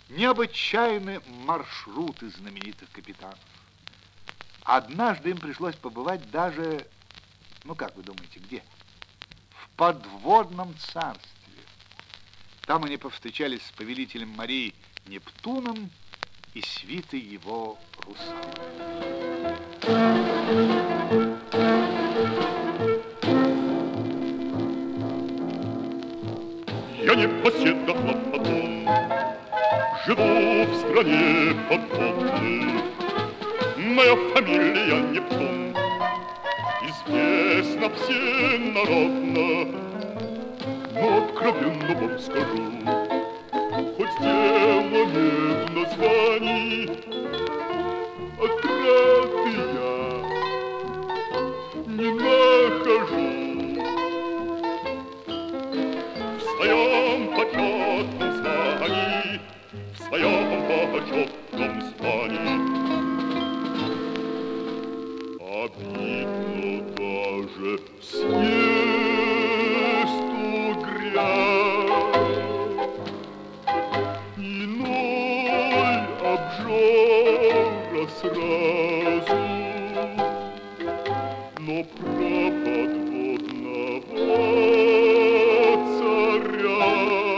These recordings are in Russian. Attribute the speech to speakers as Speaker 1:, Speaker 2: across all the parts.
Speaker 1: необычайны маршруты знаменитых капитанов. Однажды им пришлось побывать даже, ну как вы думаете, где? В подводном царстве. Там они повстречались с повелителем морей Нептуном и свитой его русалок.
Speaker 2: Я непоседа Платон, живу в стране подводной. Моя фамилия Нептун, известна всенародно. Но откровенно вам скажу, хоть дело не в названии, отрады я не нахожу. В своем почетном звании, в своем почетном звании обидно даже съесть угря. Иной обжора сразу, но про подводного царя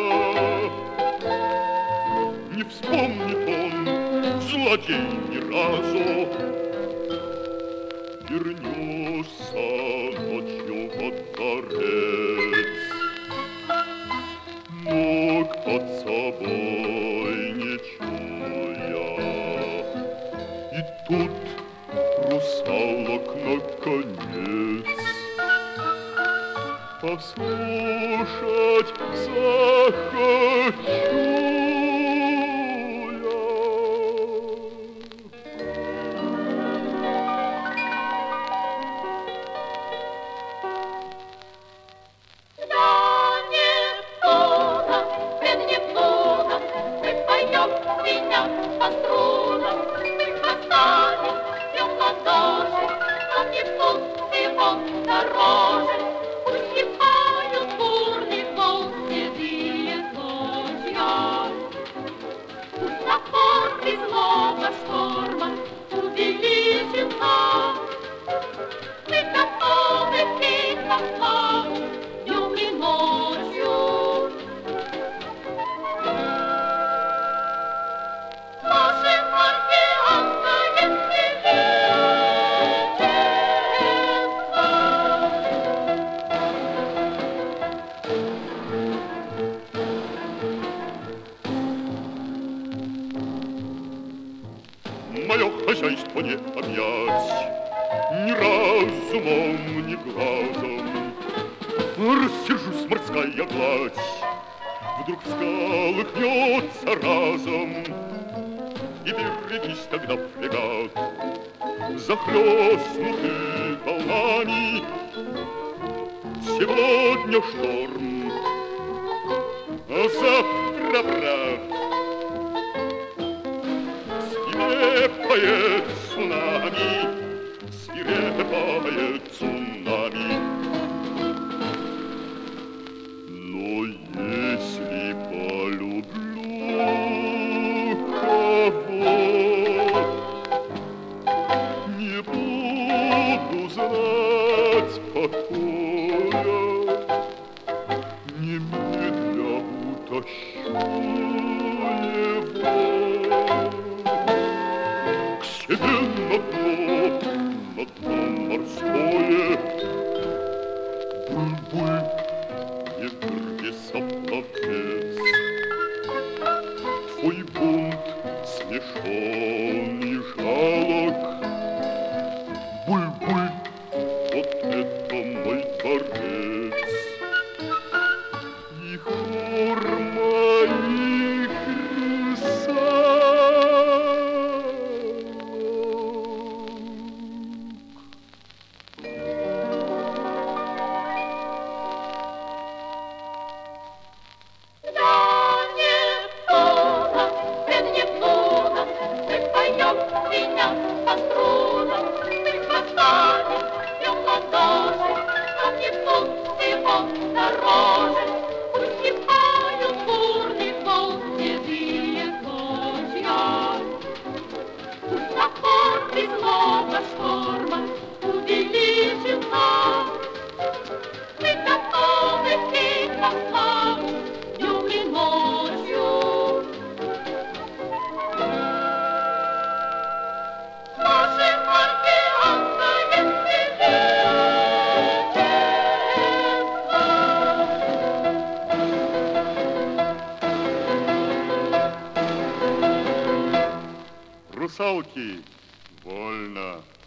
Speaker 2: не вспомнит он, злодей, ни разу. Вернешься ночью во дворец, ног под собой не чуя. И тут русалок наконец послушать захочу. Мое хозяйство не объять ни разумом, ни глазом. Рассержусь, морская гладь вдруг всколыхнется разом. И берегись тогда, фрегат, захлестнутый волнами. Сегодня шторм, а завтра брат. Свирепое цунами, свирепое цунами. Но если полюблю кого, не буду знать покоя, немедля утащу его к себе на дно морское. Буль-буль, не вырвись, пловец, твой бунт смешон и жалок. Буль-буль, вот это мой дворец, и хор моих русалок. русалки. Вольно.